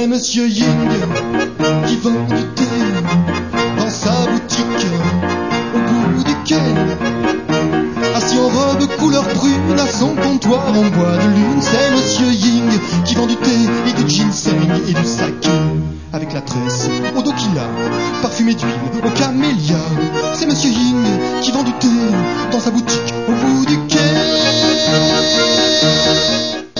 C'est Monsieur Ying qui vend du thé dans sa boutique au bout du quai. Assis en robe couleur prune à son comptoir en bois de lune. C'est Monsieur Ying qui vend du thé et du ginseng et du saké. Avec la tresse au dokina, parfumé d'huile au camélia. C'est Monsieur Ying qui vend du thé dans sa boutique